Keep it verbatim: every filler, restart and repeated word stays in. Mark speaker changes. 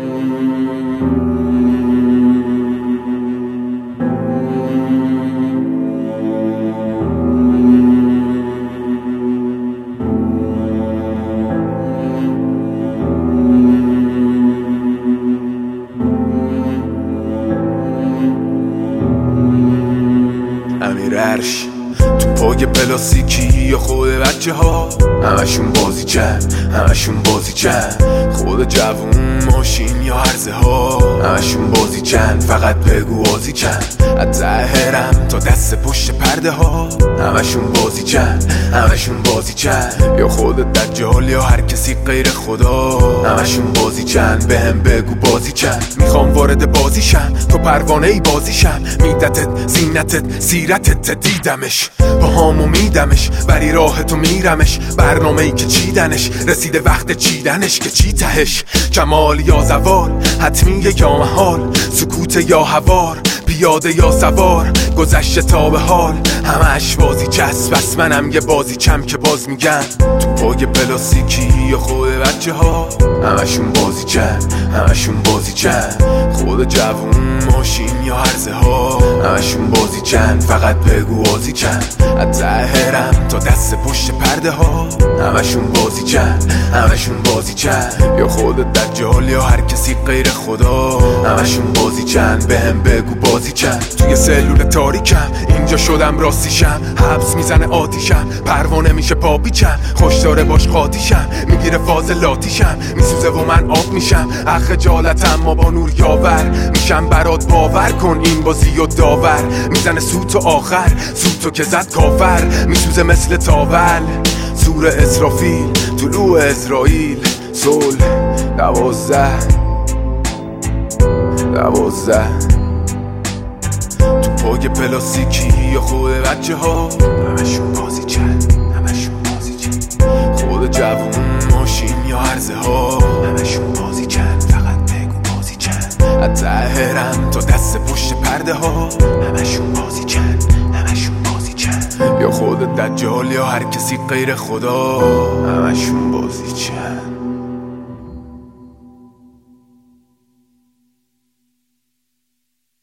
Speaker 1: امیر عرش تو پای پلاستیکی یا خود بچه ها همشون بازی چند همشون بازی چند خود جوون ماشین یا عرضه ها همشون بازی چند فقط بگو بازی چند از ظاهرم تا دست پشت پرده ها همشون بازی چند همشون بازی چند یا خود دجال یا هر کسی غیر خدا همشون بازی چند بهم بگو بازی چند میخوام وارد بازیشم تو پروانه ای بازیشم میدتت زینتت سیرتت دیدمش با هامو میدمش ولی راه تو میرمش برنامه ای که چیدنش رسیده وقت چیدنش که چی تهش کمال یا زوال حتمیه یا محال سکوت یا هوار پیاده یا سوار گذشته تا به حال همش بازی چسب بس منم یه بازی چم که باز میگن تو پای پلاستیکی یا خود بچه ها همشون بازی چند همشون بازی چند خود جوون ماشین یا عرضه ها همشون بازی چند فقط بگو بازی چند از ظاهرم تا دست پشت پرده ها همشون بازی چند همشون بازی چند یا خود دجال یا هر کسی غیر خدا همشون بازی چند بهم بگو بازی چند توی سلول تاریکم اینجا شدم راستیشم حبس میزنه آتیشم پروانه میشه پاپیچم خوشداره باش قاطیشم میگیره فاز لاتیشم میسوزه و من آب میشم اخ خجالتم ما با نور یاور میشم برات باور کن این بازی و داور میزنه سوت و آخر سوتو که زد کافر میسوزه مثل تاول زور اسرافیل طلوع اسرائیل صلح دوازده دوازده تو پای پلاستیکی یا خود بچه ها همشون بازی چند همشون بازی چند خود جوون ماشین یا عرضه ها همشون بازی چند فقط بگو بازی چند از ظاهرم تا دست پشت پرده ها همشون بازی چند همشون بازی چند یا خود دجال یا هر کسی غیر خدا همشون بازی چند.